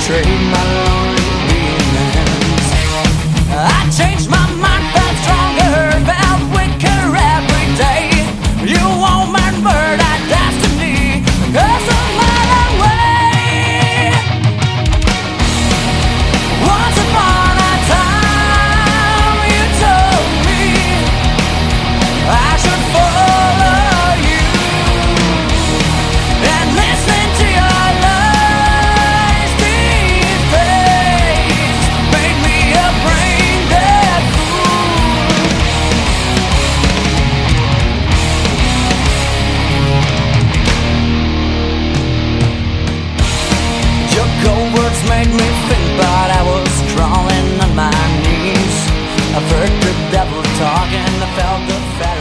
trade my lonely demons. I changed my mind, felt stronger, felt weaker every day. You woman, bird, I destiny, cause of my own way. Once upon a time, you told me I should follow you, and listening to your lies these days made me a brain dead fool. Your cold words made me think, but I was crawling on my knees. I heard the devil talking, I felt the fat